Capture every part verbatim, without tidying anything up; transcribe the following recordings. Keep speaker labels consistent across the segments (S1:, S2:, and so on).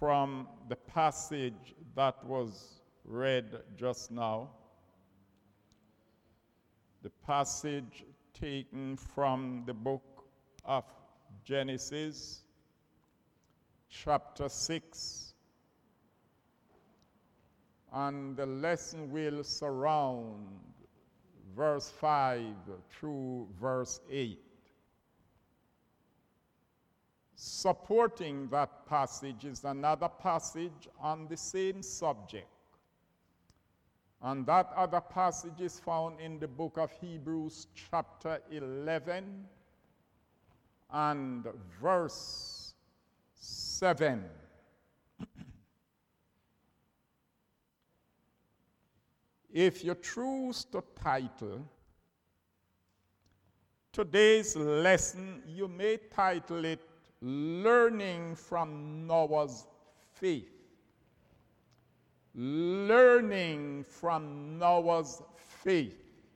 S1: from the passage that was read just now. The passage taken from the book of Genesis, chapter six. And the lesson will surround verse five through verse eight. Supporting that passage is another passage on the same subject. And that other passage is found in the book of Hebrews, chapter eleven, and verse seven. If you choose to title today's lesson, you may title it Learning from Noah's Faith. Learning from Noah's faith.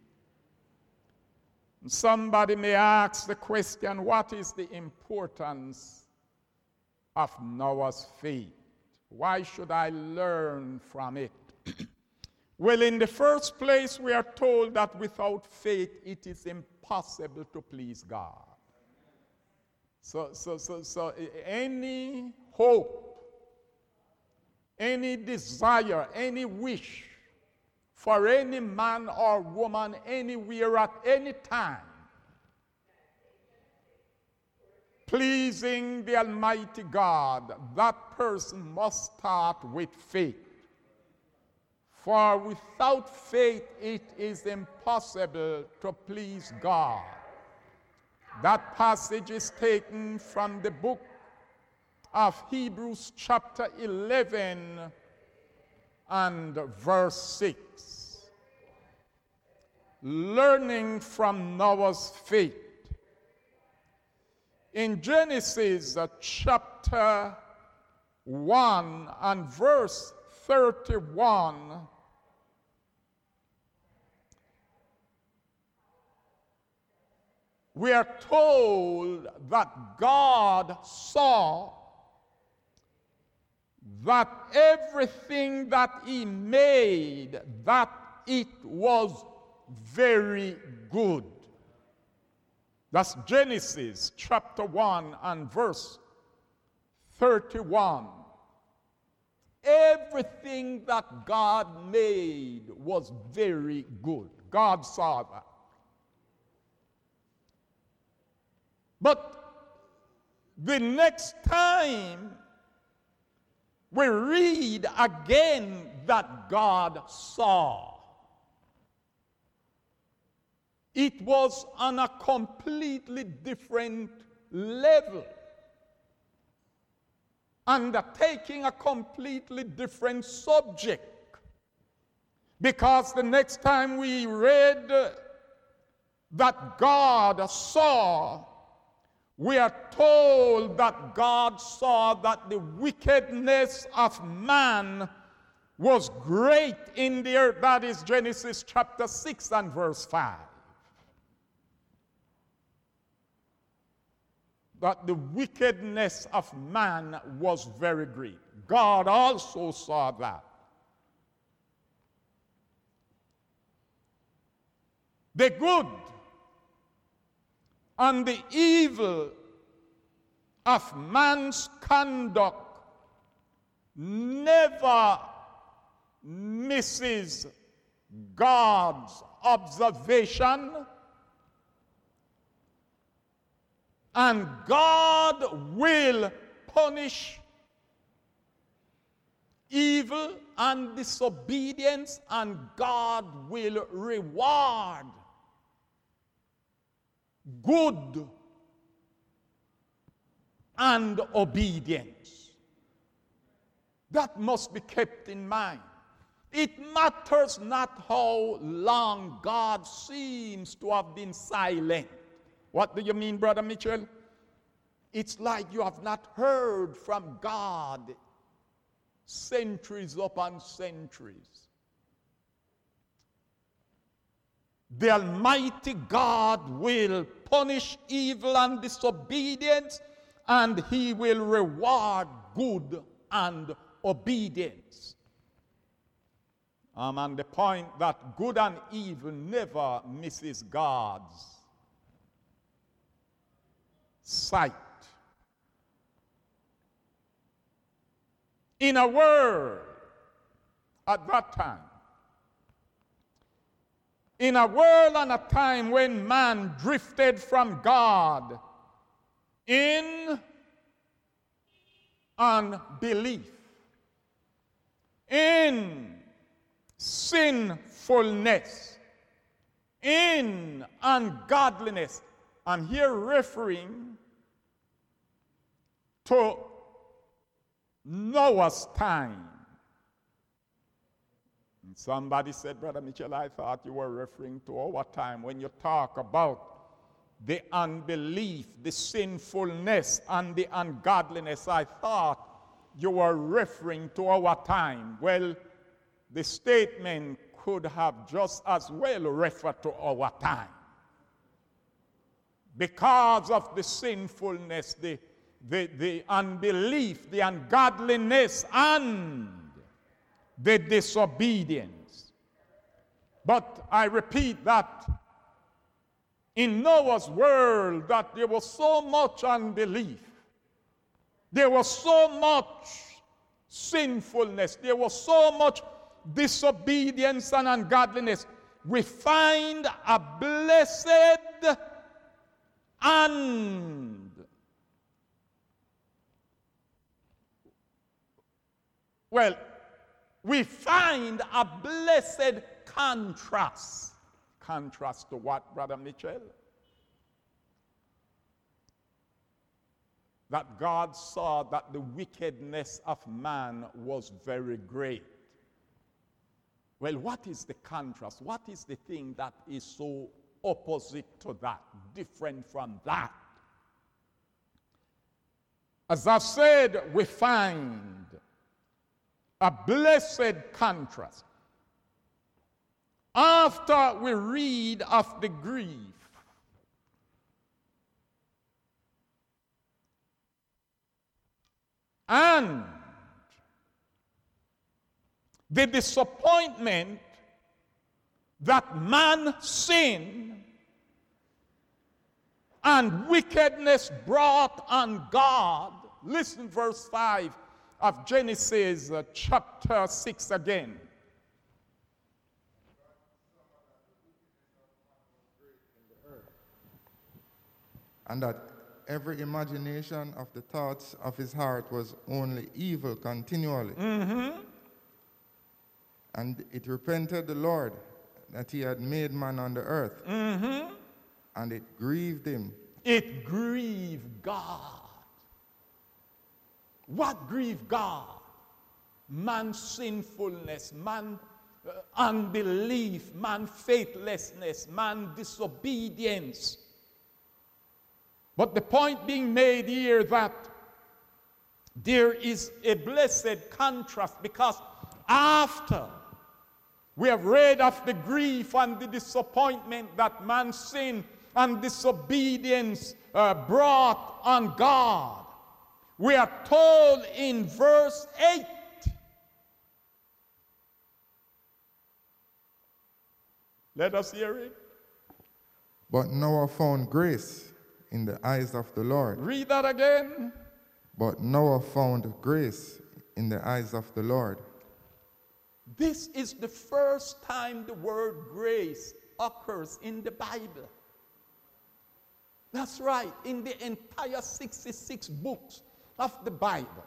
S1: Somebody may ask the question, what is the importance of Noah's faith? Why should I learn from it? Well, in the first place, we are told that without faith, it is impossible to please God. So, so, so, so any hope, any desire, any wish for any man or woman anywhere at any time, pleasing the Almighty God, that person must start with faith. For without faith, it is impossible to please God. That passage is taken from the book of Hebrews chapter eleven and verse six. Learning from Noah's faith. In Genesis uh, chapter one and verse thirty-one, we are told that God saw that everything that he made, that it was very good. That's Genesis chapter one and verse thirty-one. Everything that God made was very good. God saw that. But the next time we read again that God saw, it was on a completely different level, undertaking a completely different subject. Because the next time we read that God saw, we are told that God saw that the wickedness of man was great in the earth. That is Genesis chapter six and verse five. That the wickedness of man was very great. God also saw that. The good and the evil of man's conduct never misses God's observation, and God will punish evil and disobedience, and God will reward good and obedience. That must be kept in mind. It matters not how long God seems to have been silent. What do you mean, Brother Mitchell? It's like you have not heard from God centuries upon centuries. The Almighty God will punish evil and disobedience, and he will reward good and obedience. Um, and the point that good and evil never misses God's sight. In a world at that time, in a world and a time when man drifted from God in unbelief, in sinfulness, in ungodliness, I'm here referring to Noah's time. And somebody said, Brother Mitchell, I thought you were referring to our time when you talk about the unbelief, the sinfulness, and the ungodliness. I thought you were referring to our time. Well, the statement could have just as well referred to our time. Because of the sinfulness, the, the, the unbelief, the ungodliness, and the disobedience. But I repeat that in Noah's world, that there was so much unbelief, there was so much sinfulness, there was so much disobedience and ungodliness. We find a blessed and well, we find a blessed contrast. Contrast to what, Brother Mitchell? That God saw that the wickedness of man was very great. Well, what is the contrast? What is the thing that is so opposite to that, different from that? As I've said, we find a blessed contrast. After we read of the grief, and the disappointment that man sin and wickedness brought on God. Listen, verse five of Genesis uh, chapter six again.
S2: And that every imagination of the thoughts of his heart was only evil continually.
S1: Mm-hmm.
S2: And it repented the Lord that he had made man on the earth.
S1: Mm-hmm.
S2: And it grieved him.
S1: It grieved God. What grieved God? Man's sinfulness, man's uh, unbelief, man's faithlessness, man's disobedience. But the point being made here that there is a blessed contrast, because after we have read of the grief and the disappointment that man's sin and disobedience uh, brought on God, we are told in verse eight, let us hear it.
S2: But Noah found grace in the eyes of the Lord.
S1: Read that again.
S2: But Noah found grace in the eyes of the Lord.
S1: This is the first time the word grace occurs in the Bible. That's right, in the entire sixty-six books of the Bible.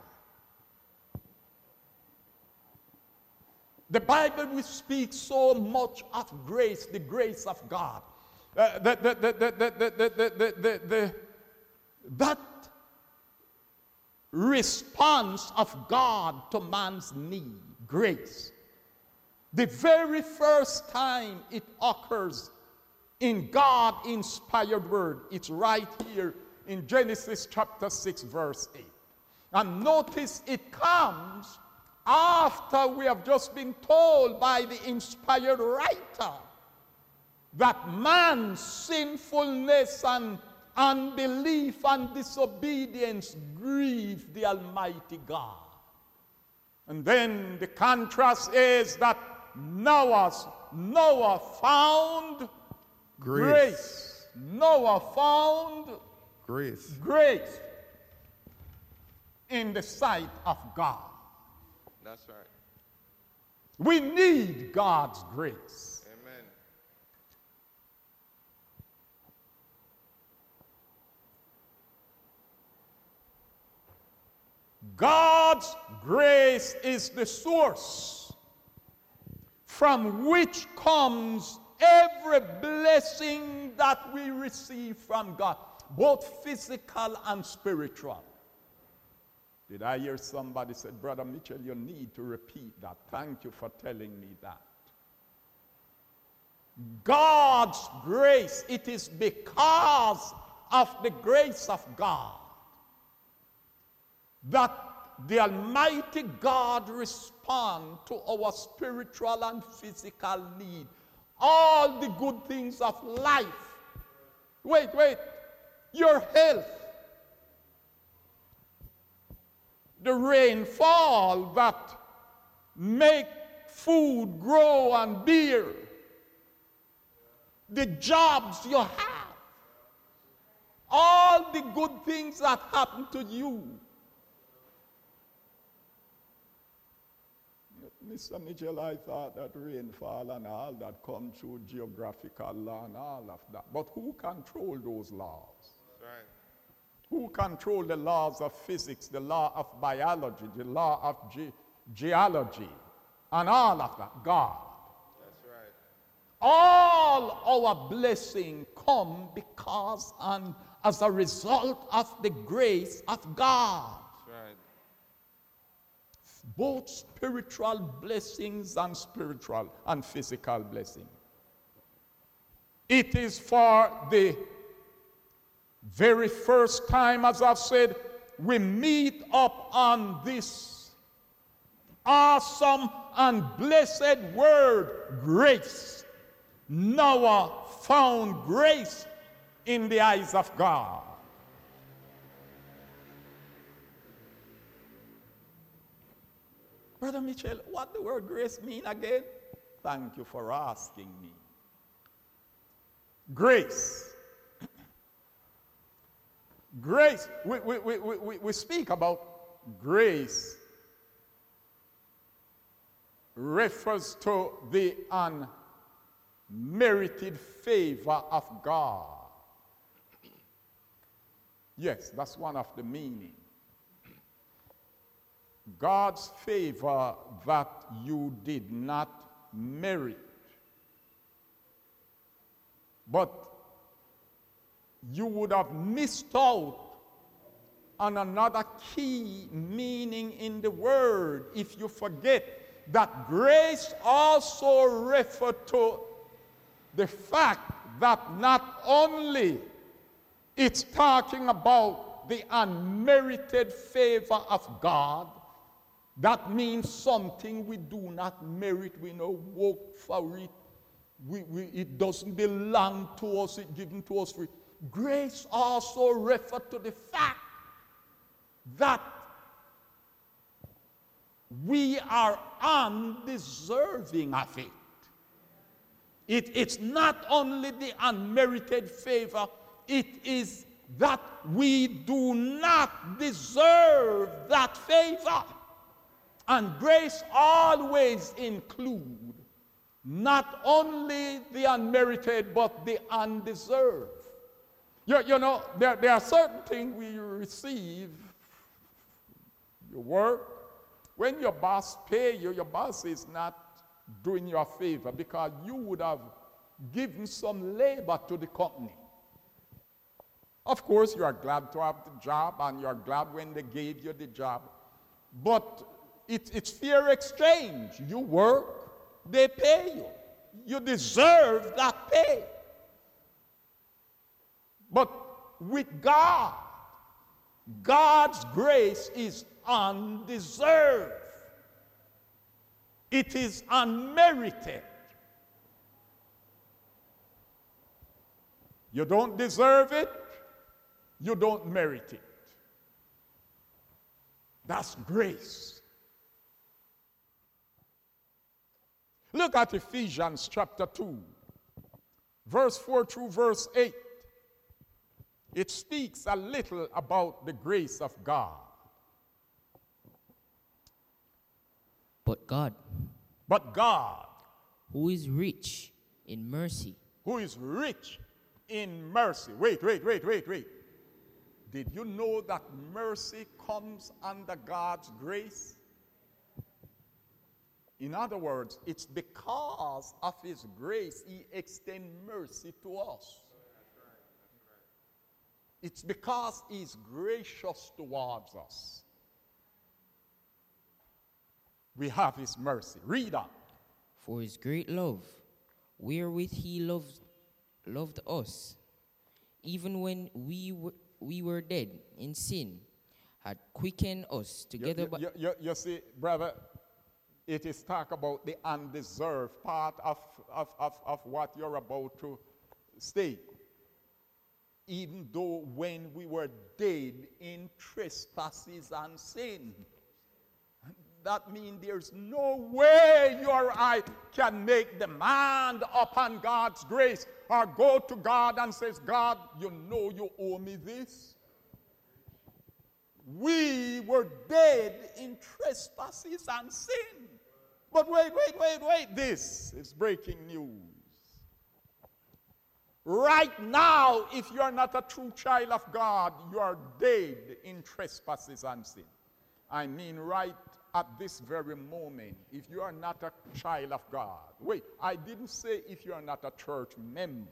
S1: The Bible will speak so much of grace, the grace of God. Uh, the, the, the, the, the, the, the, the, the, the, that response of God to man's need, grace. The very first time it occurs in God-inspired word, it's right here in Genesis chapter six, verse eight. And notice it comes after we have just been told by the inspired writer that man's sinfulness and unbelief and disobedience grieved the Almighty God. And then the contrast is that Noah's, Noah found
S2: Grace.
S1: grace. Noah found
S2: Grace.
S1: grace in the sight of God.
S2: That's right.
S1: We need God's grace.
S2: Amen.
S1: God's grace is the source from which comes every blessing that we receive from God, both physical and spiritual. Did I hear somebody say, Brother Mitchell, you need to repeat that. Thank you for telling me that. God's grace, it is because of the grace of God that the Almighty God responds to our spiritual and physical need. All the good things of life. Wait, wait. Your health. The rainfall that make food grow and bear. The jobs you have. All the good things that happen to you. Mister Mitchell, I thought that rainfall and all that come through geographical law and all of that. But who control those laws?
S2: Right.
S1: Who control the laws of physics, the law of biology, the law of ge- geology, and all of that? God.
S2: That's right.
S1: All our blessing come because and as a result of the grace of God.
S2: That's right.
S1: Both spiritual blessings and spiritual and physical blessing. It is for the very first time, as I've said, we meet up on this awesome and blessed word, grace. Noah found grace in the eyes of God. Brother Mitchell, what the word grace mean again? Thank you for asking me. Grace. Grace, we, we, we, we, we speak about grace refers to the unmerited favor of God. Yes, that's one of the meaning. God's favor that you did not merit. But you would have missed out on another key meaning in the word if you forget that grace also refers to the fact that not only it's talking about the unmerited favor of God. That means something we do not merit, we no work for it. We, we, it doesn't belong to us, it's given to us free. Grace also refers to the fact that we are undeserving of it. it. It's not only the unmerited favor, it is that we do not deserve that favor. And grace always includes not only the unmerited, but the undeserved. You, you know, there, there are certain things we receive. Your work, when your boss pay you, your boss is not doing you a favor because you would have given some labor to the company. Of course, you are glad to have the job, and you are glad when they gave you the job. But It, it's fair exchange. You work, they pay you. You deserve that pay. But with God, God's grace is undeserved. It is unmerited. You don't deserve it, you don't merit it. That's grace. Look at Ephesians chapter two, verse four through verse eight. It speaks a little about the grace of God.
S3: But God,
S1: But God,
S3: who is rich in mercy,
S1: who is rich in mercy. Wait, wait, wait, wait, wait. Did you know that mercy comes under God's grace? In other words, it's because of his grace he extends mercy to us. It's because he's gracious towards us. We have his mercy. Read on.
S3: for his great love, wherewith he loved, loved us, even when we were, we were dead in sin, had quickened us together.
S1: You,
S3: by
S1: you, you, you see, brother, it is talk about the undeserved part of, of, of, of what you're about to state. Even though when we were dead in trespasses and sin. That means there's no way you or I can make demand upon God's grace or go to God and says, God, you know you owe me this. We were dead in trespasses and sin. But wait, wait, wait, wait. This is breaking news. Right now, if you're not a true child of God, you are dead in trespasses and sin. I mean, right at this very moment, if you are not a child of God. Wait, I didn't say if you are not a church member.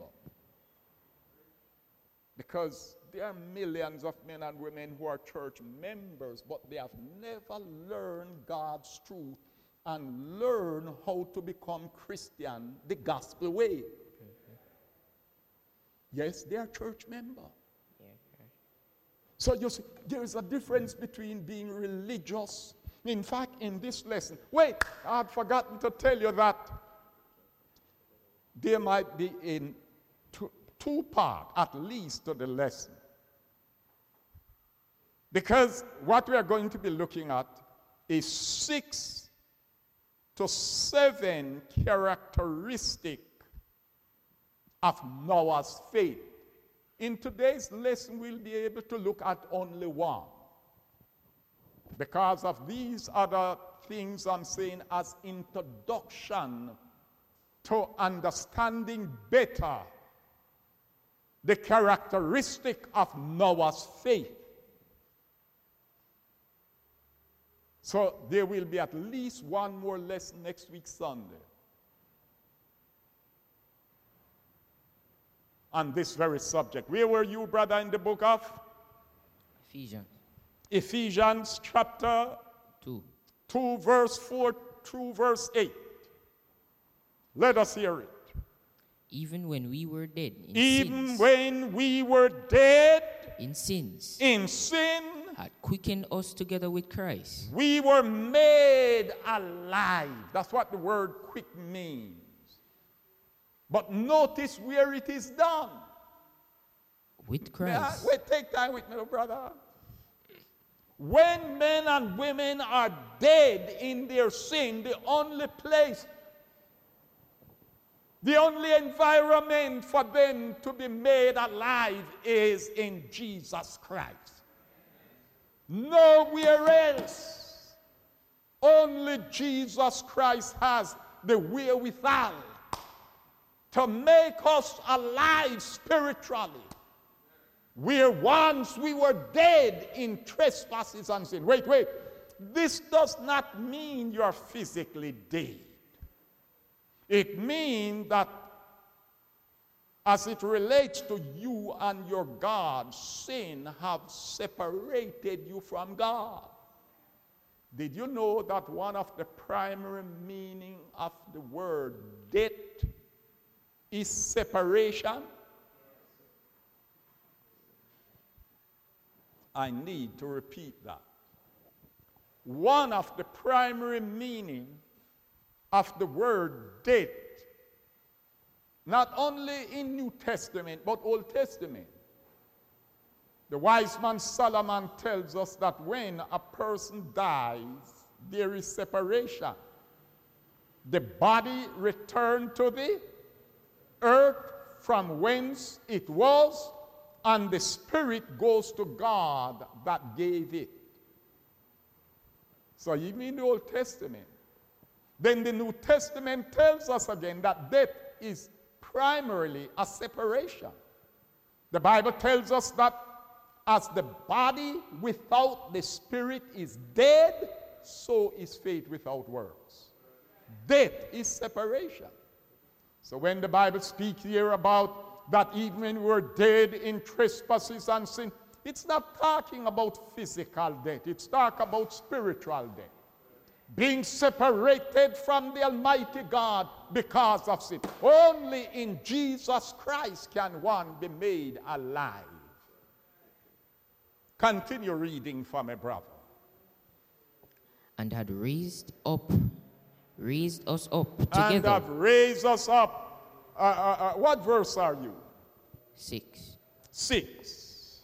S1: Because there are millions of men and women who are church members, but they have never learned God's truth and learn how to become Christian the gospel way. Yes, they are church member.
S3: Yeah, yeah.
S1: So you see, there is a difference between being religious. In fact, in this lesson, wait, I had forgotten to tell you that there might be in two, two parts, at least, to the lesson. Because what we are going to be looking at is six to seven characteristics of Noah's faith. In today's lesson, we'll be able to look at only one. Because of these other things I'm saying as introduction to understanding better the characteristic of Noah's faith. So there will be at least one more lesson next week Sunday on this very subject. Where were you, brother, in the book of
S3: Ephesians
S1: Ephesians chapter
S3: two.
S1: two, verse four through verse eight. Let us hear it.
S3: Even when we were dead in
S1: Even
S3: sins,
S1: when we were dead
S3: in sins,
S1: in sin,
S3: had quickened us together with Christ.
S1: we were made alive. That's what the word quick means. But notice where it is done.
S3: With
S1: May I-
S3: Christ.
S1: wait, take time with me, brother. When men and women are dead in their sin, the only place, the only environment for them to be made alive is in Jesus Christ. Nowhere else. Only Jesus Christ has the wherewithal to make us alive spiritually. Where once we were dead in trespasses and sin. Wait, wait. This does not mean you are physically dead. It means that as it relates to you and your God, sin have separated you from God. Did you know that one of the primary meaning of the word death is separation? I need to repeat that. One of the primary meaning of the word death, not only in New Testament, but Old Testament. The wise man Solomon tells us that when a person dies, there is separation. the body returned to the earth from whence it was, and the spirit goes to God that gave it. So you mean the Old Testament. Then the New Testament tells us again that death is primarily a separation. The Bible tells us that as the body without the spirit is dead, so is faith without works. Death is separation. So when the Bible speaks here about that even when we're dead in trespasses and sin, it's not talking about physical death. It's talking about spiritual death. Being separated from the Almighty God because of sin. Only in Jesus Christ can one be made alive. Continue reading for me, brother.
S3: And had raised up, raised us up
S1: And
S3: together.
S1: have raised us up. Uh, uh, uh, what verse are you?
S3: Six.
S1: Six.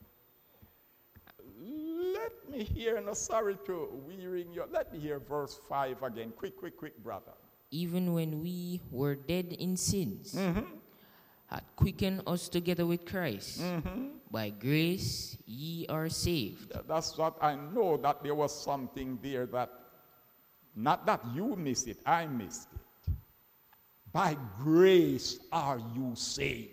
S1: Let me hear, no sorry to wearying you. Let me hear verse five again. Quick, quick, quick, brother.
S3: Even when we were dead in sins,
S1: Mm-hmm.
S3: had quickened us together with Christ.
S1: Mm-hmm.
S3: By grace ye are saved.
S1: That's what I know, that there was something there that, not that you missed it, I missed it. By grace are you saved.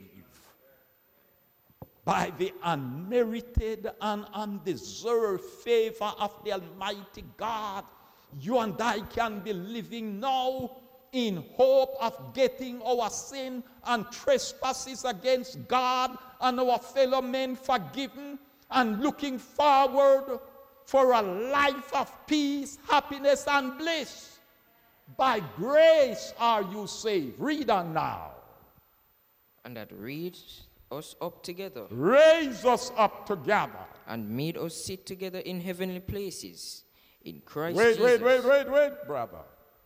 S1: By the unmerited and undeserved favor of the Almighty God, you and I can be living now in hope of getting our sin and trespasses against God and our fellow men forgiven, and looking forward for a life of peace, happiness, and bliss. By grace are you saved. Read on now.
S3: And that raised us up together.
S1: Raise us up together.
S3: And made us sit together in heavenly places in Christ
S1: Wait,
S3: Jesus.
S1: wait, wait, wait, wait, brother.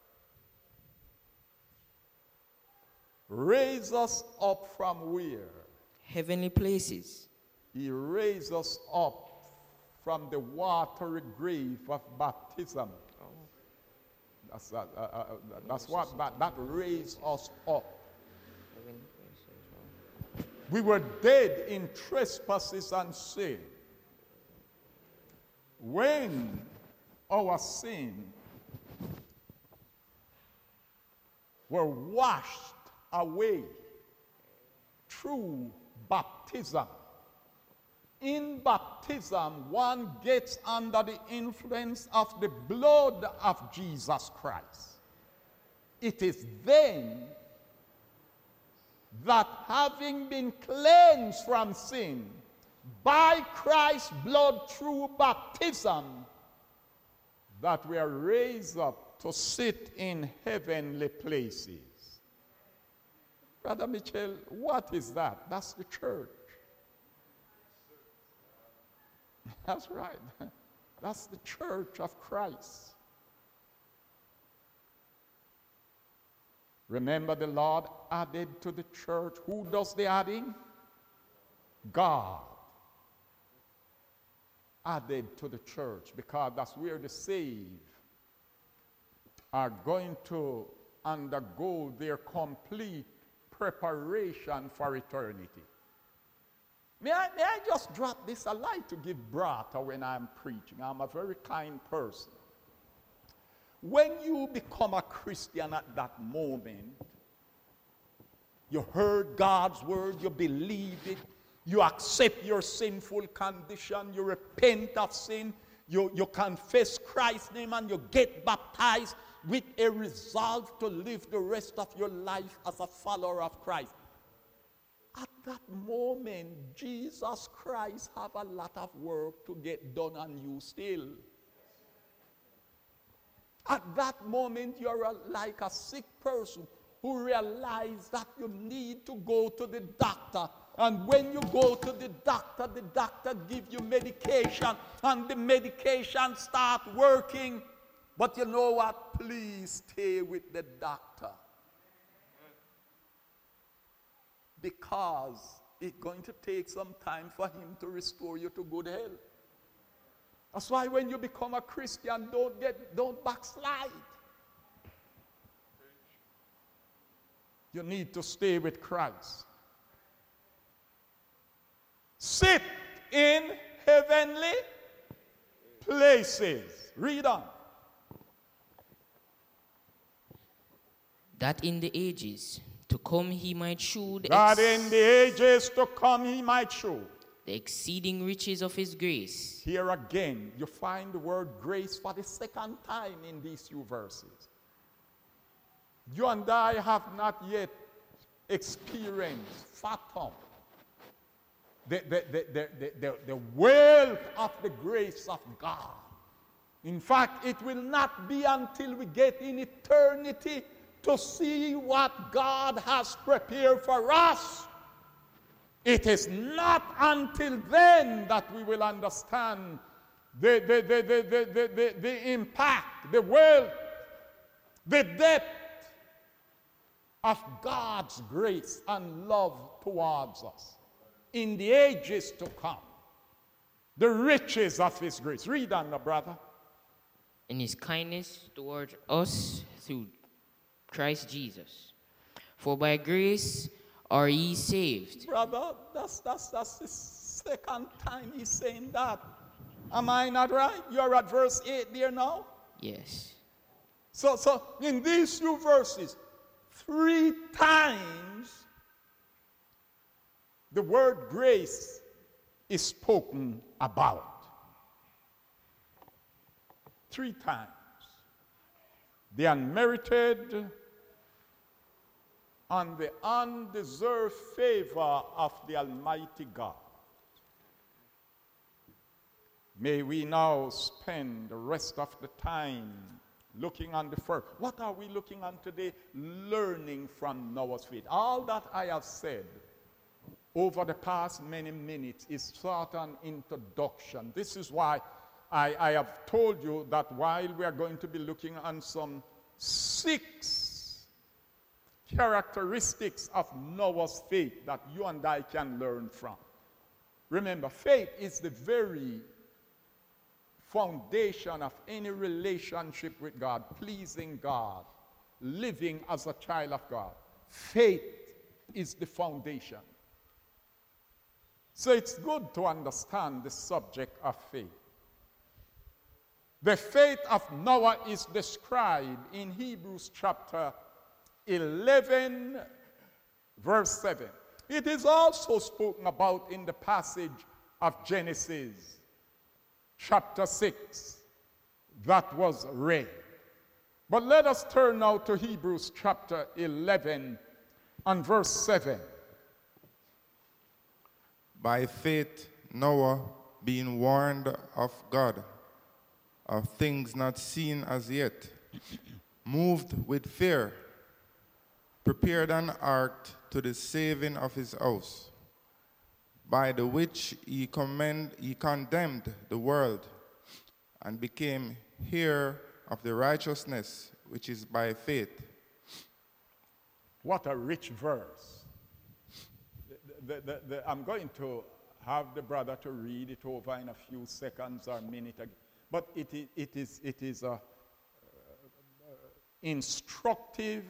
S1: Raise us up from where?
S3: Heavenly places.
S1: He raised us up from the watery grave of baptism. That's, uh, uh, uh, that's what that, that raised us up. We were dead in trespasses and sin. When our sin were washed away through baptism. In baptism, one gets under the influence of the blood of Jesus Christ. It is then that, having been cleansed from sin by Christ's blood through baptism, that we are raised up to sit in heavenly places. Brother Mitchell, what is that? That's the church. That's right. That's the church of Christ. Remember, the Lord added to the church. Who does the adding? God added to the church, because that's where the saved are going to undergo their complete preparation for eternity. May I, may I just drop this? I like to give brata when I'm preaching. I'm a very kind person. When you become a Christian at that moment, you heard God's word, you believe it, you accept your sinful condition, you repent of sin, you, you confess Christ's name, and you get baptized with a resolve to live the rest of your life as a follower of Christ. At that moment, Jesus Christ have a lot of work to get done on you still. At that moment, you're a, like a sick person who realizes that you need to go to the doctor. And when you go to the doctor, the doctor gives you medication, and the medication start working. But you know what? Please stay with the doctor. Because it's going to take some time for him to restore you to good health. That's why when you become a Christian, don't get, don't backslide. You need to stay with Christ. Sit in heavenly places. Read on.
S3: That in the ages to come he might shew the,
S1: That
S3: ex-
S1: in the ages to come he might show.
S3: the exceeding riches of his grace.
S1: Here again, you find the word grace for the second time in these few verses. You and I have not yet experienced, fathomed, the, the, the, the, the, the, the wealth of the grace of God. In fact, it will not be until we get in eternity to see what God has prepared for us. It is not until then that we will understand the, the, the, the, the, the, the, the impact, the wealth, the depth of God's grace and love towards us in the ages to come. The riches of his grace. Read on, my brother.
S3: In his kindness toward us through Christ Jesus. For by grace are ye saved.
S1: Brother, that's, that's, that's the second time he's saying that. Am I not right? You're at verse eight there now?
S3: Yes.
S1: So, so in these few verses, three times the word grace is spoken about. Three times. The unmerited and the undeserved favor of the Almighty God. May we now spend the rest of the time looking on the first. What are we looking on today? Learning from Noah's faith. All that I have said over the past many minutes is sort of an introduction. This is why I, I have told you that while we are going to be looking on some six characteristics of Noah's faith that you and I can learn from. Remember, faith is the very foundation of any relationship with God, pleasing God, living as a child of God. Faith is the foundation. So it's good to understand the subject of faith. The faith of Noah is described in Hebrews chapter eleven, verse seven. It is also spoken about in the passage of Genesis chapter six that was read. But let us turn now to Hebrews chapter eleven and verse seven.
S2: By faith, Noah, being warned of God of things not seen as yet, moved with fear, prepared an ark to the saving of his house, by the which he, commend, he condemned the world, and became heir of the righteousness which is by faith.
S1: What a rich verse. The, the, the, the, I'm going to have the brother to read it over in a few seconds or a minute again. But it, it, it is, it is a uh, instructive,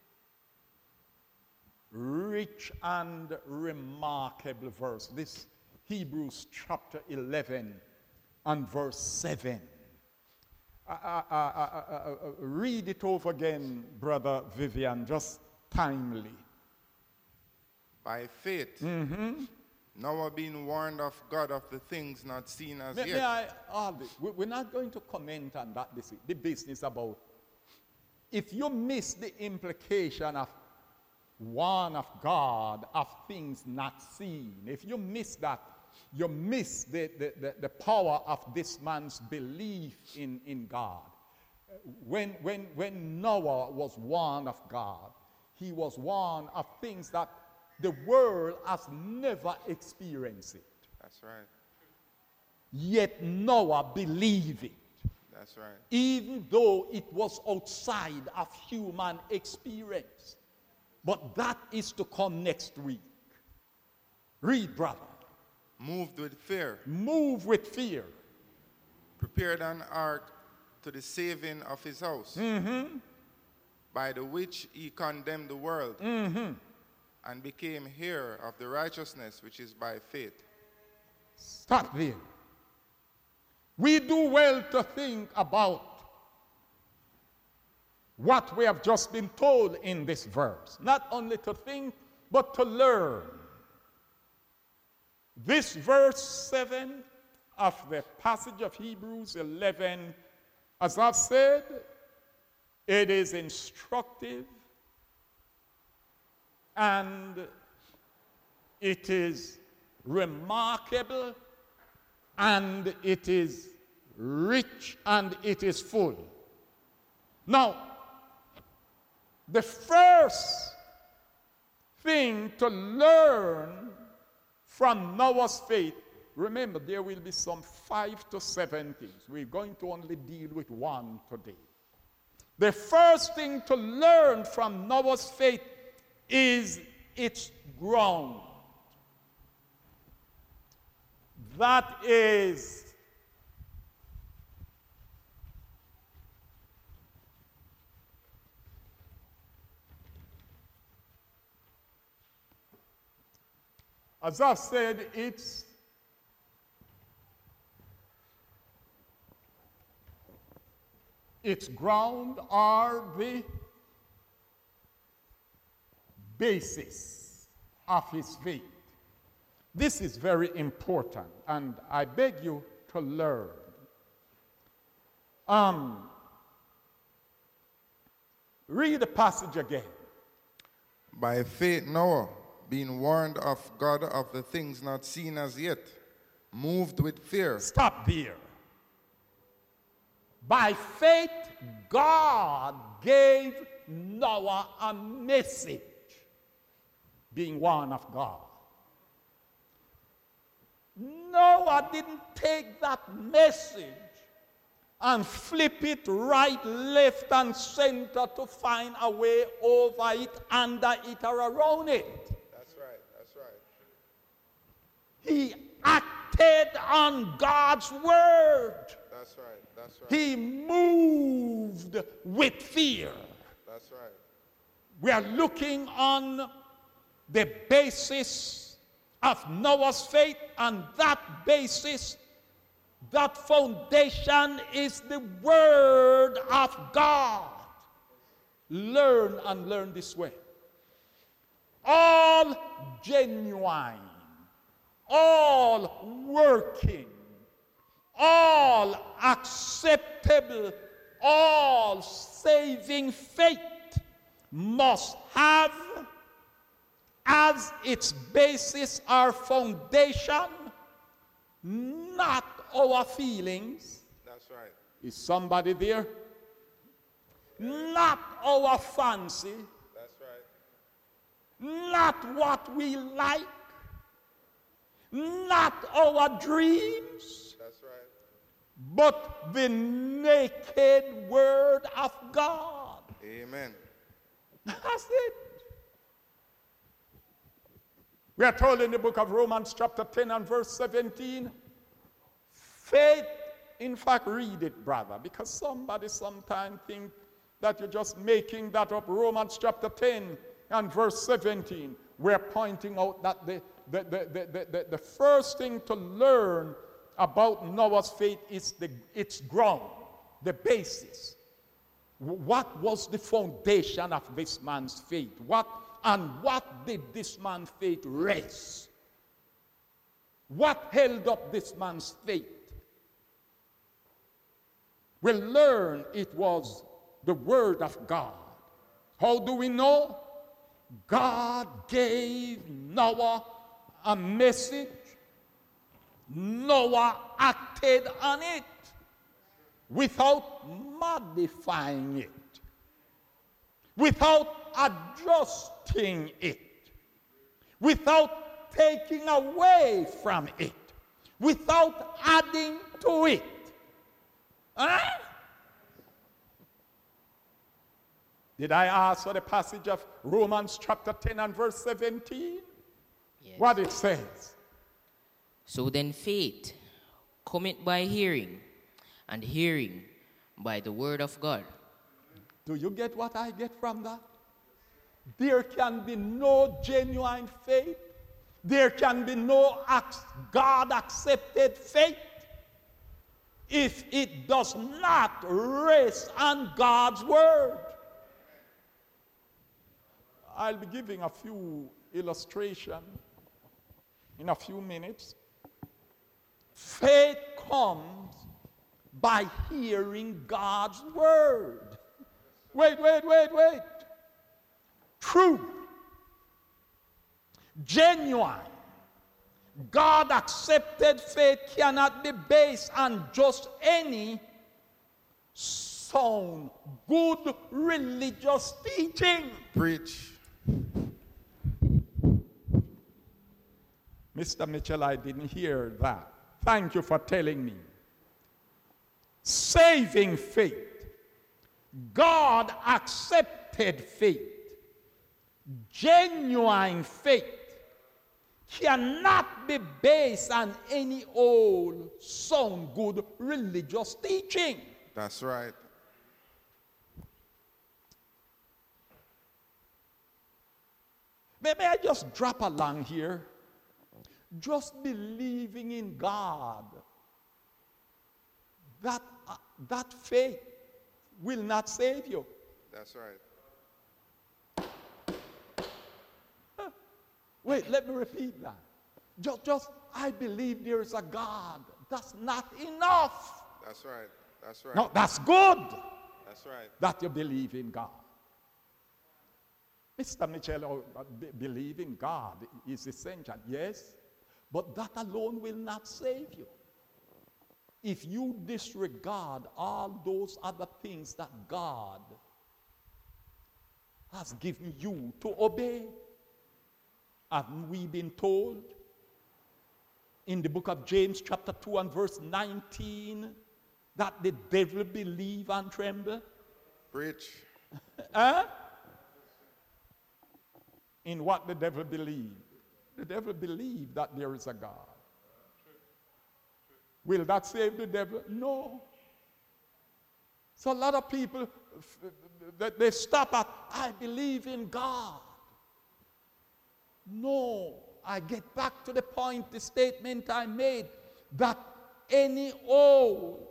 S1: rich, and remarkable verse. This Hebrews chapter eleven and verse seven. Uh, uh, uh, uh, uh, read it over again, Brother Vivian, just timely.
S2: By faith,
S1: Mm-hmm.
S2: Noah being warned of God of the things not seen as
S1: May,
S2: yet.
S1: may I add this? We- We're not going to comment on that, this, the business about. If you miss the implication of one of God, of things not seen, if you miss that, you miss the, the, the, the power of this man's belief in, in God. When, when, when Noah was warned of God, he was warned of things that the world has never experienced it.
S2: That's right.
S1: Yet Noah believed it,
S2: That's right.
S1: even though it was outside of human experience. But that is to come next week. Read, brother.
S2: Moved with fear,
S1: Move with fear.
S2: prepared an ark to the saving of his house,
S1: Mm-hmm.
S2: by the which he condemned the world,
S1: Mm-hmm.
S2: and became heir of the righteousness which is by faith.
S1: Stop there. We do well to think about what we have just been told in this verse. Not only to think, but to learn. This verse seven of the passage of Hebrews eleven, as I've said, it is instructive and it is remarkable and it is rich and it is full. Now, the first thing to learn from Noah's faith, remember there will be some five to seven things. We're going to only deal with one today. The first thing to learn from Noah's faith is its ground. That is as I've said, it's its ground are the basis of his faith. This is very important, and I beg you to learn. Um, read the passage again.
S2: By faith Noah, being warned of God of the things not seen as yet, moved with fear.
S1: Stop there. By faith, God gave Noah a message, being one of God. Noah didn't take that message and flip it right, left, and center to find a way over it, under it, or around it.
S2: That's right, that's right.
S1: He acted on God's word.
S2: That's right, that's right.
S1: He moved with fear.
S2: That's right.
S1: We are looking on the basis of Noah's faith, and that basis, that foundation is the word of God. Learn and learn this way. All genuine, all working, all acceptable, all saving faith must have as its basis or foundation not our feelings.
S2: That's right.
S1: Is somebody there? Not our fancy.
S2: That's right.
S1: Not what we like. Not our dreams.
S2: That's right.
S1: But the naked word of God.
S2: Amen.
S1: That's it. We are told in the book of Romans chapter ten and verse seventeen, faith, in fact, read it, brother, because somebody sometimes think that you're just making that up. Romans chapter ten and verse seventeen, we're pointing out that the, the, the, the, the, the first thing to learn about Noah's faith is the, its ground, the basis. What was the foundation of this man's faith? What and what did this man's faith rest? What held up this man's faith? We learn it was the word of God. How do we know? God gave Noah a message. Noah acted on it without modifying it, without adjusting it, without taking away from it, without adding to it. Huh? Did I ask for the passage of Romans chapter ten and verse seventeen?
S3: Yes.
S1: What it says.
S3: So then faith cometh by hearing, and hearing by the word of God.
S1: Do you get what I get from that? There can be no genuine faith. There can be no God-accepted faith if it does not rest on God's word. I'll be giving a few illustrations in a few minutes. Faith comes by hearing God's word. Wait, wait, wait, wait. True, genuine, God-accepted faith cannot be based on just any sound, good religious teaching.
S2: Preach.
S1: Mister Mitchell, I didn't hear that. Thank you for telling me. Saving faith, God-accepted faith, genuine faith cannot be based on any old, sound good religious teaching.
S2: That's right.
S1: Maybe I just drop along here. Just believing in God. That, uh, that faith will not save you.
S2: That's right.
S1: Huh. Wait, let me repeat that. Just, just, I believe there is a God. That's not enough.
S2: That's right. That's right.
S1: No, that's good.
S2: That's right.
S1: That you believe in God. Mister Mitchell, oh, be- believe in God is essential, yes, but that alone will not save you. If you disregard all those other things that God has given you to obey, haven't we been told in the book of James chapter two and verse nineteen that the devil believe and tremble?
S2: Preach.
S1: Huh? In what the devil believed. The devil believed that there is a God. Will that save the devil? No. So a lot of people, they stop at, I believe in God. No. I get back to the point, the statement I made, that any old,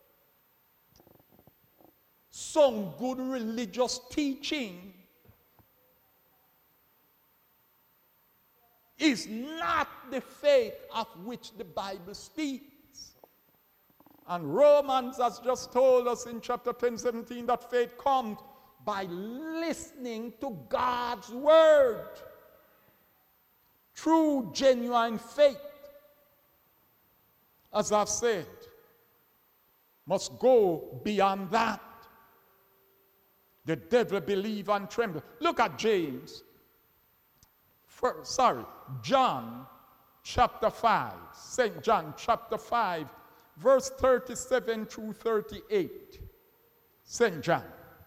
S1: some good religious teaching is not the faith of which the Bible speaks. And Romans has just told us in chapter ten, seventeen that faith comes by listening to God's word. True, genuine faith, as I've said, must go beyond that. The devil believe and tremble. Look at James. For, sorry, John chapter five. Saint John chapter five, verse thirty-seven through thirty-eight. Saint John.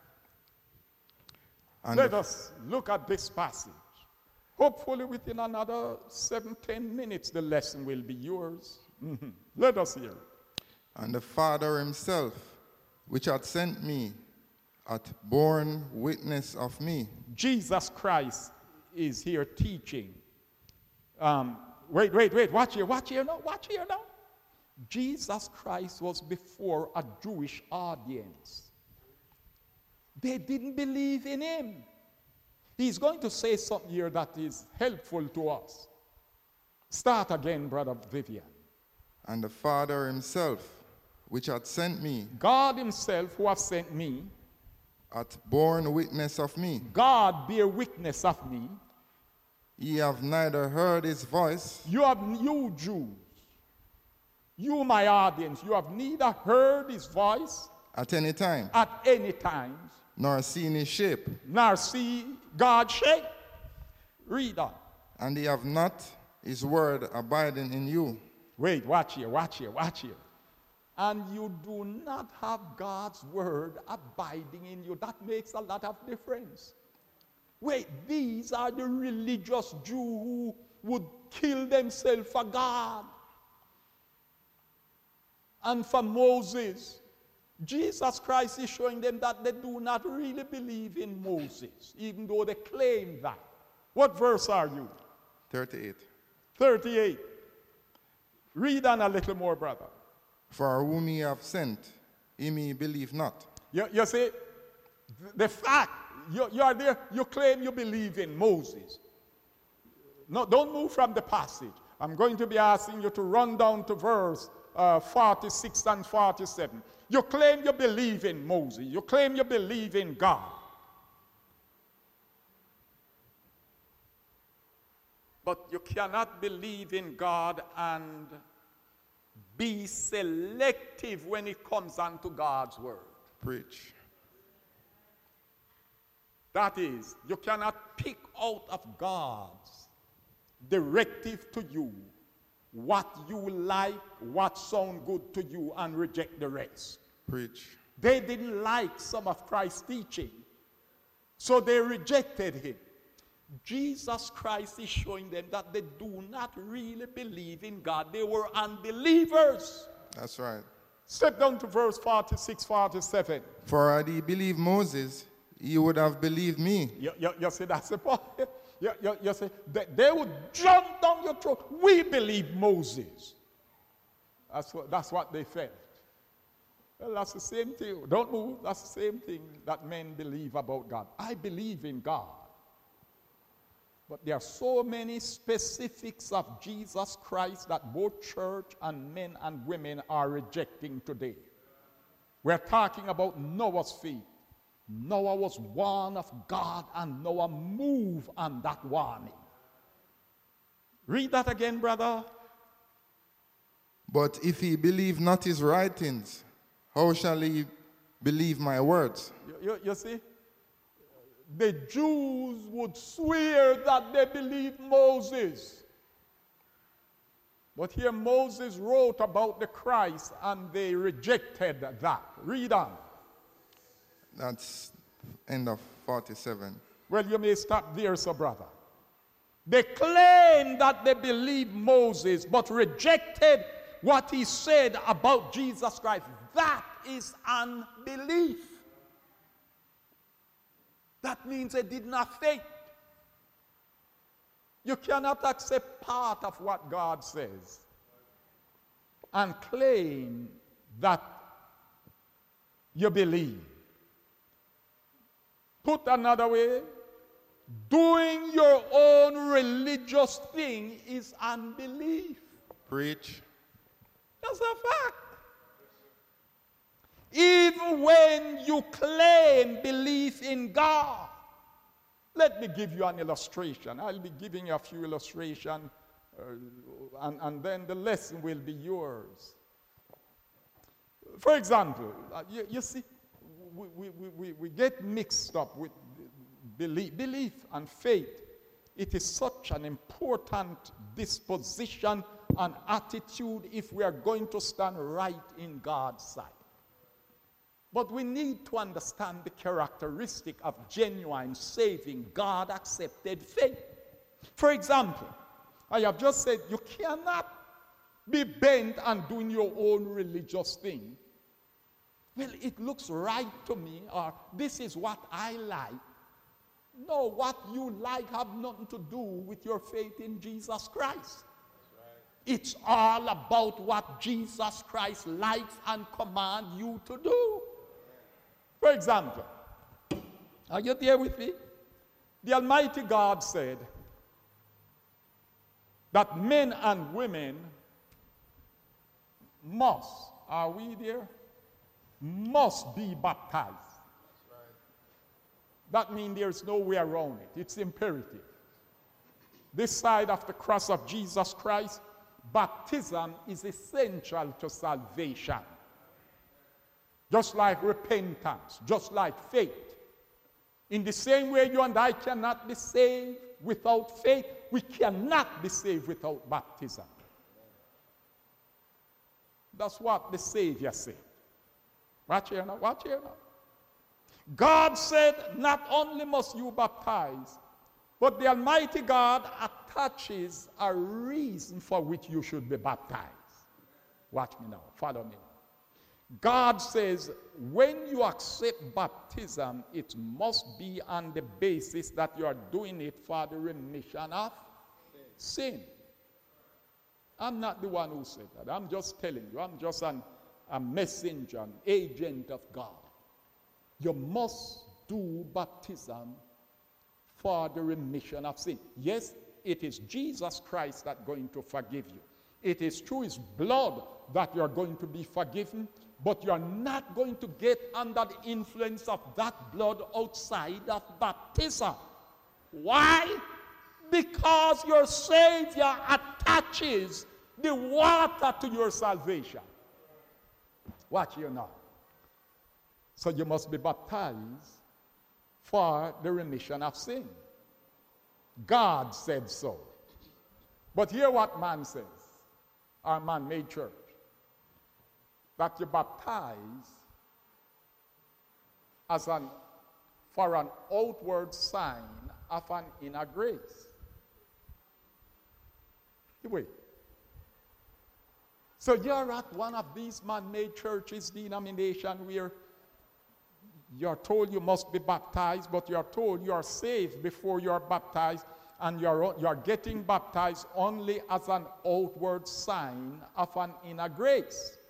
S2: And
S1: Let us look at this passage. Hopefully within another seven, ten minutes, the lesson will be yours. Mm-hmm. Let us hear it.
S2: And the Father himself, which hath sent me, hath borne witness of me.
S1: Jesus Christ is here teaching. Um, wait, wait, wait, watch here, watch here now, watch here now. Jesus Christ was before a Jewish audience. They didn't believe in him. He's going to say something here that is helpful to us. Start again, Brother Vivian.
S2: And the Father himself, which hath sent me,
S1: God himself who has sent me,
S2: hath borne witness of me.
S1: God bear witness of me.
S2: Ye have neither heard his voice,
S1: You have, you Jews, you my audience, you have neither heard his voice
S2: at any time,
S1: at any time,
S2: nor seen his shape,
S1: nor see God's shape. Read on.
S2: and ye have not his word abiding in you.
S1: Wait, watch here, watch here, watch here. And you do not have God's word abiding in you. That makes a lot of difference. Wait, these are the religious Jews who would kill themselves for God and for Moses Jesus Christ is showing them that they do not really believe in Moses, even though they claim that. What verse are you?
S2: thirty-eight.
S1: thirty-eight. Read on a little more, brother.
S2: For whom ye have sent, ye me believe not.
S1: You, you see, the fact, you, you are there, you claim you believe in Moses. No, don't move from the passage. I'm going to be asking you to run down to verse uh, forty-six and forty-seven. You claim you believe in Moses. You claim you believe in God. But you cannot believe in God and be selective when it comes unto God's word.
S2: Preach.
S1: That is, you cannot pick out of God's directive to you what you like, what sounds good to you, and reject the rest.
S2: Preach.
S1: They didn't like some of Christ's teaching, so they rejected him. Jesus Christ is showing them that they do not really believe in God. They were unbelievers.
S2: That's right.
S1: Step down to verse forty-six, forty-seven.
S2: For had ye believed Moses, ye would have believed me.
S1: You, you, you see, that's the point. You, you, you see, they, they would jump down your throat. We believe Moses. That's what, that's what they felt. Well, that's the same thing. Don't move. That's the same thing that men believe about God. I believe in God. But there are so many specifics of Jesus Christ that both church and men and women are rejecting today. We're talking about Noah's faith. Noah was warned of God, and Noah moved on that warning. Read that again, brother.
S2: But if he believe not his writings, how shall he believe my words?
S1: You, you, you see? The Jews would swear that they believed Moses. But here Moses wrote about the Christ and they rejected that. Read on.
S2: That's end of forty-seven.
S1: Well, you may stop there, so brother. They claimed that they believed Moses, but rejected what he said about Jesus Christ. That is unbelief. That means they did not faith. You cannot accept part of what God says and claim that you believe. Put another way, doing your own religious thing is unbelief.
S2: Preach.
S1: That's a fact. Even when you claim belief in God. Let me give you an illustration. I'll be giving you a few illustrations, uh, and, and then the lesson will be yours. For example, uh, you, you see, we, we, we, we get mixed up with belief, belief and faith. It is such an important disposition and attitude if we are going to stand right in God's sight. But we need to understand the characteristic of genuine, saving, God-accepted faith. For example, I have just said you cannot be bent on doing your own religious thing. Well, it looks right to me, or this is what I like. No, what you like have nothing to do with your faith in Jesus Christ. It's all about what Jesus Christ likes and commands you to do. For example, are you there with me? The Almighty God said that men and women must, are we there? Must be baptized. That means there's no way around it. It's imperative. This side of the cross of Jesus Christ, baptism is essential to salvation. Just like repentance, just like faith. In the same way you and I cannot be saved without faith, we cannot be saved without baptism. That's what the Savior said. Watch here now, watch here now. God said not only must you baptize, but the Almighty God attaches a reason for which you should be baptized. Watch me now, follow me. God says when you accept baptism, it must be on the basis that you are doing it for the remission of sin. I'm not the one who said that. I'm just telling you. I'm just an, a messenger, an agent of God. You must do baptism for the remission of sin. Yes, it is Jesus Christ that's going to forgive you. It is through his blood that you are going to be forgiven, but you are not going to get under the influence of that blood outside of baptism. Why? Because your Savior attaches the water to your salvation. Watch you now. So you must be baptized for the remission of sin. God said so. But hear what man says, our man-made church, that you baptize as an, for an outward sign of an inner grace. Wait. So you're at one of these man-made churches, denomination, where you're told you must be baptized, but you're told you're saved before you're baptized, and you're, you're getting baptized only as an outward sign of an inner grace.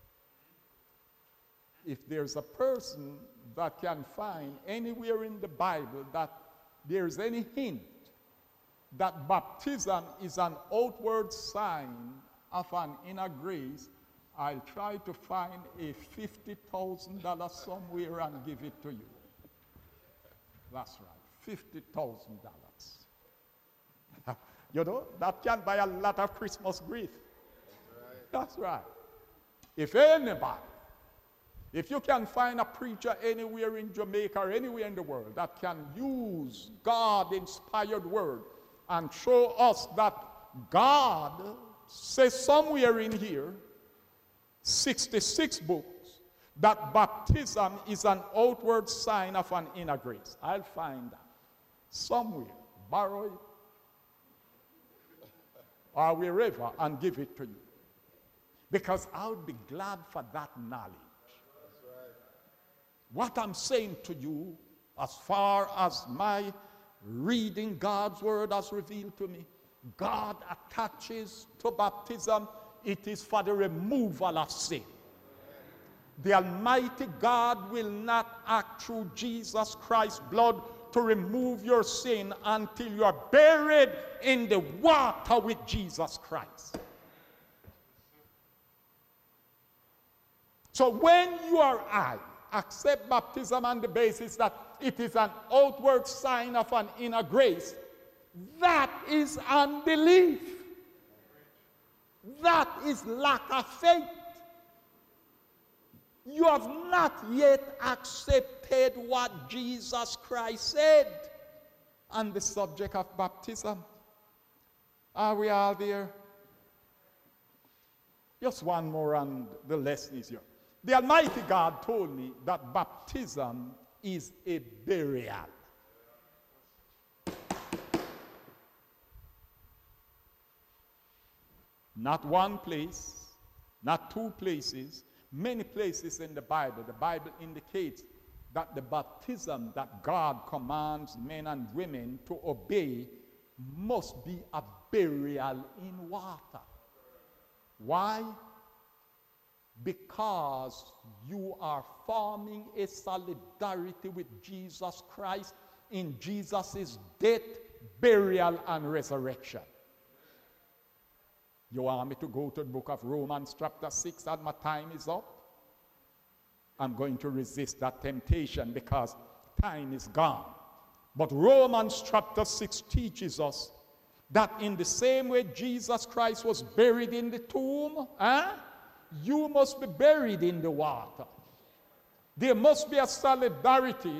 S1: If there's a person that can find anywhere in the Bible that there's any hint that baptism is an outward sign of an inner grace, I'll try to find a fifty thousand dollars somewhere and give it to you. That's right, fifty thousand dollars. You know, that can buy a lot of Christmas grief. That's right. That's right. If anybody, if you can find a preacher anywhere in Jamaica or anywhere in the world that can use God-inspired word and show us that God says somewhere in here, sixty-six books, that baptism is an outward sign of an inner grace, I'll find that somewhere, borrow it, or wherever, and give it to you. Because I would be glad for that knowledge. That's right. What I'm saying to you, as far as my reading God's word has revealed to me, God attaches to baptism, it is for the removal of sin. The Almighty God will not act through Jesus Christ's blood to remove your sin until you are buried in the water with Jesus Christ. So when you or I accept baptism on the basis that it is an outward sign of an inner grace, that is unbelief. That is lack of faith. You have not yet accepted what Jesus Christ said on the subject of baptism. Are we all there? Just one more and the lesson is here. The Almighty God told me that baptism is a burial. Not one place, not two places, many places in the Bible. The Bible indicates that the baptism that God commands men and women to obey must be a burial in water. Why? Because you are forming a solidarity with Jesus Christ in Jesus' death, burial, and resurrection. You want me to go to the book of Romans chapter six and my time is up? I'm going to resist that temptation because time is gone. But Romans chapter six teaches us that in the same way Jesus Christ was buried in the tomb, eh, you must be buried in the water. There must be a solidarity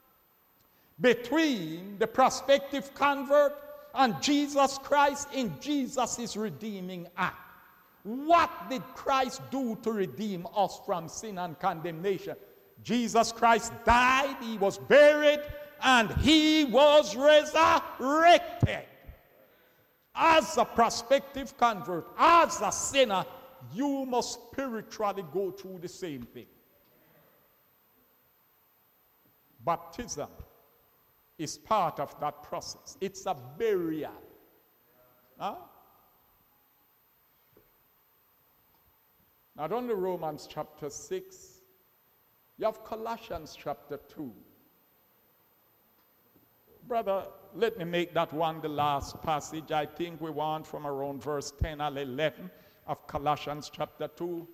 S1: between the prospective convert and Jesus Christ in Jesus' redeeming act. What did Christ do to redeem us from sin and condemnation? Jesus Christ died, he was buried, and he was resurrected. As a prospective convert, as a sinner, you must spiritually go through the same thing. Baptism is part of that process. It's a burial. Huh? Not only Romans chapter six, you have Colossians chapter two. Brother, let me make that one the last passage. I think we want from around verse ten or eleven of Colossians chapter two.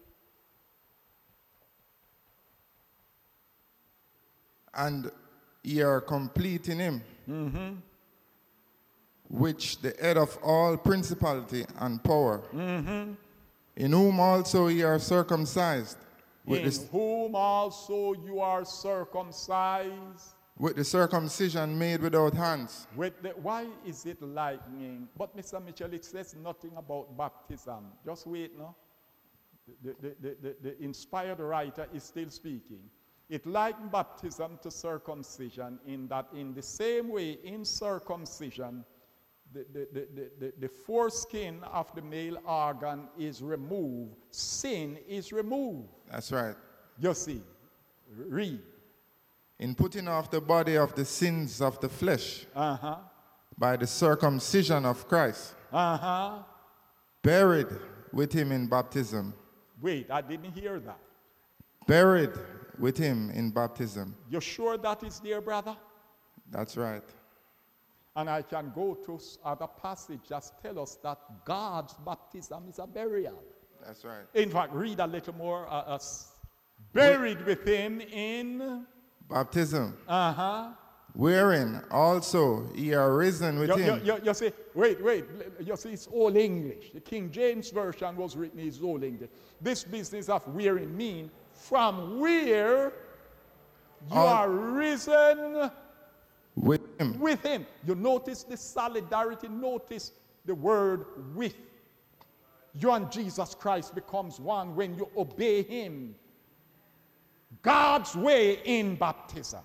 S2: And ye are complete in him,
S1: Mm-hmm.
S2: which the head of all principality and power,
S1: Mm-hmm.
S2: in whom also ye are circumcised, with,
S1: In
S2: the,
S1: whom also you are circumcised.
S2: with the circumcision made without hands.
S1: With the, why is it lightning? But Mister Mitchell, it says nothing about baptism. Just wait, no? The, the, the, the, the inspired writer is still speaking. It likened baptism to circumcision in that in the same way in circumcision, the, the, the, the, the, the foreskin of the male organ is removed. Sin is removed.
S2: That's right.
S1: You see, read.
S2: In putting off the body of the sins of the flesh
S1: Uh-huh.
S2: by the circumcision of Christ,
S1: Uh-huh.
S2: buried with him in baptism.
S1: Wait, I didn't hear that.
S2: Buried with him in baptism.
S1: You sure that is there, brother?
S2: That's right.
S1: And I can go to s- other passage just tell us that God's baptism is a burial.
S2: That's right.
S1: In fact, read a little more. Uh, uh, s- buried with him in,
S2: Baptism,
S1: uh-huh.
S2: wherein also ye are risen with
S1: You, you,
S2: him.
S1: you, you see, wait, wait. l- You see, it's Old English. The King James Version was written in Old English. This business of wherein mean from where you
S2: All-
S1: are risen
S2: With him.
S1: with him. You notice the solidarity, notice the word with. You and Jesus Christ becomes one when you obey him. God's way in baptism.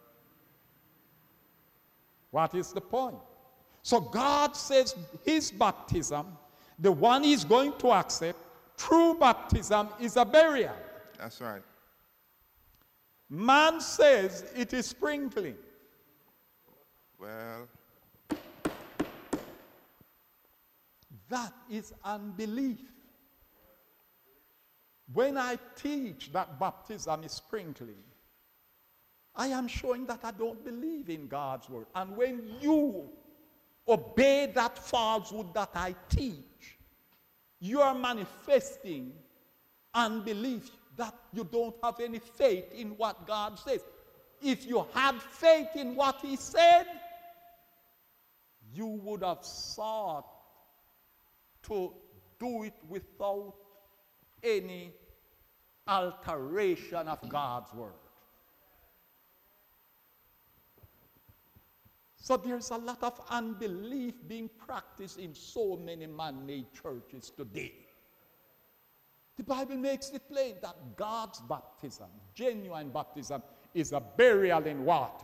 S1: What is the point? So God says his baptism, the one he's going to accept, true baptism is a burial.
S2: That's right.
S1: Man says it is sprinkling.
S2: Well,
S1: That is unbelief. When I teach that baptism is sprinkling, I am showing that I don't believe in God's word. And when you obey that falsehood that I teach, you are manifesting unbelief, that you don't have any faith in what God says. If you had faith in what he said, you would have sought to do it without any alteration of God's word. So there's a lot of unbelief being practiced in so many man-made churches today. The Bible makes it plain that God's baptism, genuine baptism, is a burial in water.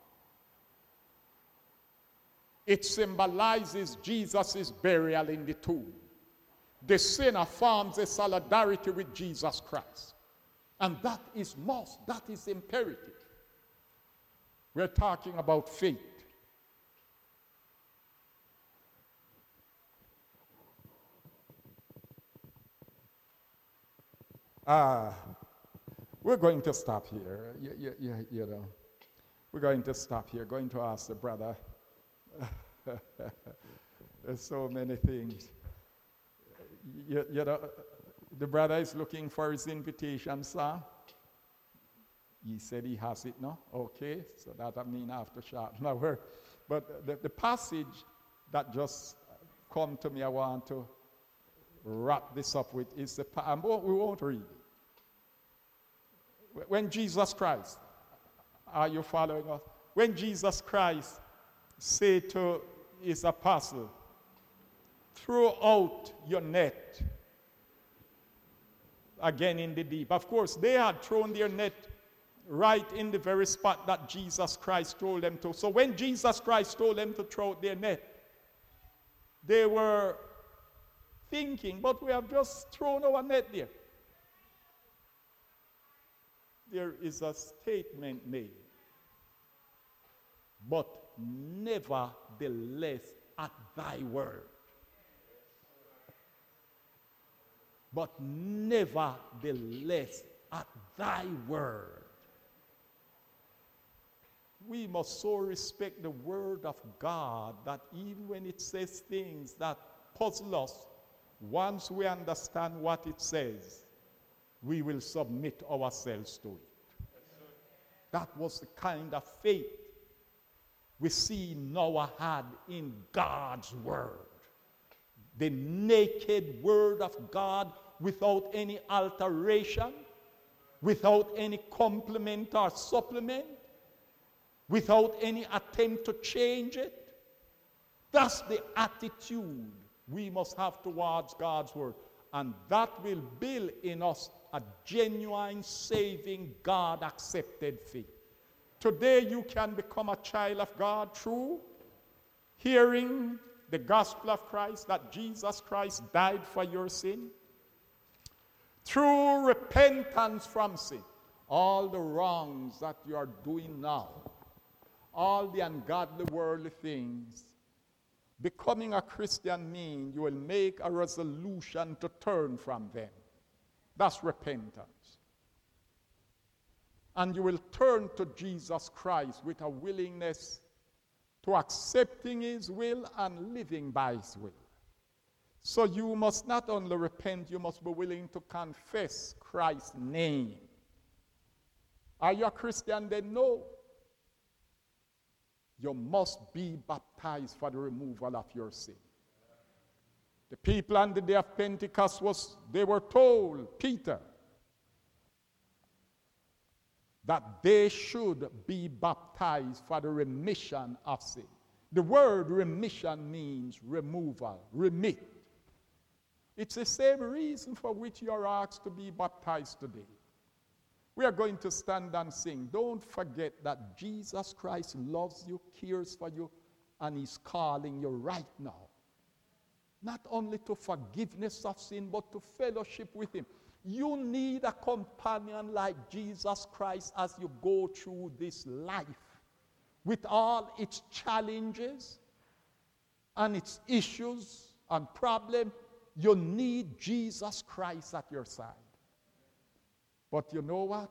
S1: It symbolizes Jesus' burial in the tomb. The sinner forms a solidarity with Jesus Christ. And that is must, that is imperative. We're talking about faith. Ah, we're going to stop here. You, you, you, you know, we're going to stop here. Going to ask the brother. There's so many things. You, you know, the brother is looking for his invitation, sir. He said he has it now. Okay, so that I mean after sharp now. But the, the passage that just come to me, I want to wrap this up with is the pa- we won't read it. When Jesus Christ, are you following us? When Jesus Christ said to his apostle, throw out your net again in the deep. Of course, they had thrown their net right in the very spot that Jesus Christ told them to. So when Jesus Christ told them to throw out their net, they were thinking, but we have just thrown our net there. There is a statement made, but nevertheless at thy word. But nevertheless at thy word. We must so respect the word of God that even when it says things that puzzle us, once we understand what it says, we will submit ourselves to it. That was the kind of faith we see Noah had in God's word. The naked word of God without any alteration, without any complement or supplement, without any attempt to change it. That's the attitude we must have towards God's word. And that will build in us a genuine, saving, God-accepted faith. Today you can become a child of God through hearing the gospel of Christ, that Jesus Christ died for your sin, through repentance from sin, all the wrongs that you are doing now, all the ungodly worldly things. Becoming a Christian means you will make a resolution to turn from them. That's repentance. And you will turn to Jesus Christ with a willingness to accepting his will and living by his will. So you must not only repent, you must be willing to confess Christ's name. Are you a Christian then? No. You must be baptized for the removal of your sin. The people on the day of Pentecost, was they were told, Peter, that they should be baptized for the remission of sin. The word remission means removal, remit. It's the same reason for which you are asked to be baptized today. We are going to stand and sing. Don't forget that Jesus Christ loves you, cares for you, and is calling you right now. Not only to forgiveness of sin, but to fellowship with him. You need a companion like Jesus Christ as you go through this life with all its challenges and its issues and problems. You need Jesus Christ at your side. But you know what?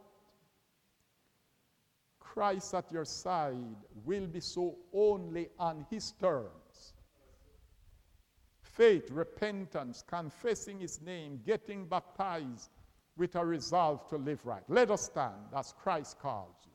S1: Christ at your side will be so only on his terms. Faith, repentance, confessing his name, getting baptized with a resolve to live right. Let us stand as Christ calls you.